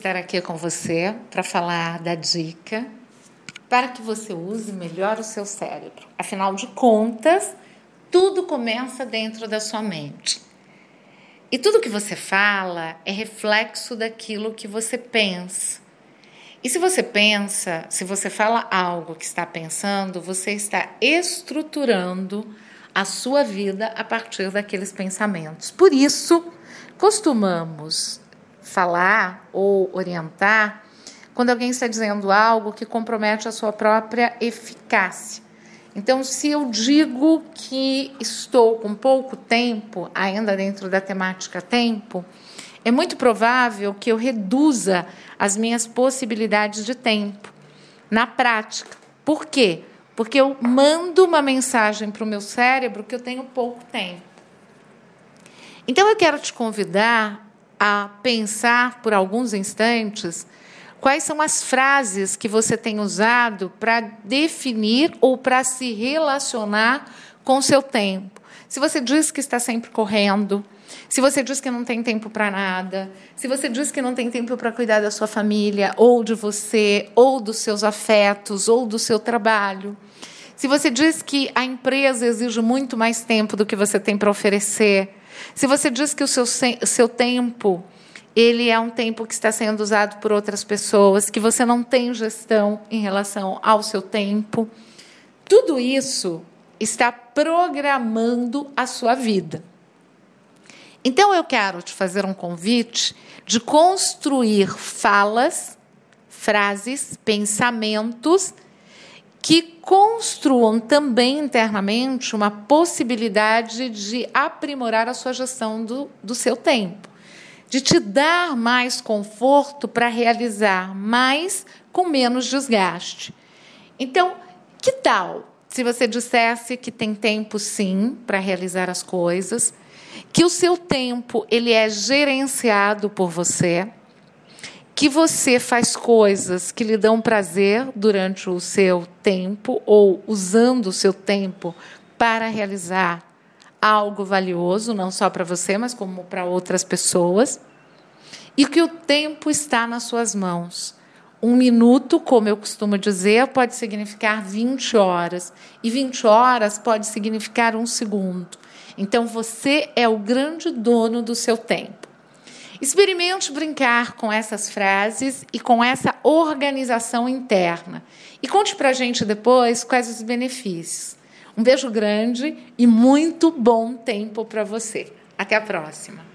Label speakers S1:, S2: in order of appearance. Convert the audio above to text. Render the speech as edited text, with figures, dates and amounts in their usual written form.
S1: Estar aqui com você para falar da dica para que você use melhor o seu cérebro. Afinal de contas, tudo começa dentro da sua mente. E tudo que você fala é reflexo daquilo que você pensa. E se você pensa, se você fala algo que está pensando, você está estruturando a sua vida a partir daqueles pensamentos. Por isso, costumamos falar ou orientar quando alguém está dizendo algo que compromete a sua própria eficácia. Então, se eu digo que estou com pouco tempo, ainda dentro da temática tempo, é muito provável que eu reduza as minhas possibilidades de tempo na prática. Por quê? Porque eu mando uma mensagem para o meu cérebro que eu tenho pouco tempo. Então, eu quero te convidar a pensar por alguns instantes quais são as frases que você tem usado para definir ou para se relacionar com o seu tempo. Se você diz que está sempre correndo, se você diz que não tem tempo para nada, se você diz que não tem tempo para cuidar da sua família, ou de você, ou dos seus afetos, ou do seu trabalho, se você diz que a empresa exige muito mais tempo do que você tem para oferecer, se você diz que o seu tempo ele é um tempo que está sendo usado por outras pessoas, que você não tem gestão em relação ao seu tempo, tudo isso está programando a sua vida. Então, eu quero te fazer um convite de construir falas, frases, pensamentos que construam também internamente uma possibilidade de aprimorar a sua gestão do seu tempo, de te dar mais conforto para realizar mais com menos desgaste. Então, que tal se você dissesse que tem tempo, sim, para realizar as coisas, que o seu tempo ele é gerenciado por você, que você faz coisas que lhe dão prazer durante o seu tempo ou usando o seu tempo para realizar algo valioso, não só para você, mas como para outras pessoas, e que o tempo está nas suas mãos. 1 minuto, como eu costumo dizer, pode significar 20 horas, e 20 horas pode significar 1 segundo. Então, você é o grande dono do seu tempo. Experimente brincar com essas frases e com essa organização interna. E conte para a gente depois quais os benefícios. Um beijo grande e muito bom tempo para você. Até a próxima.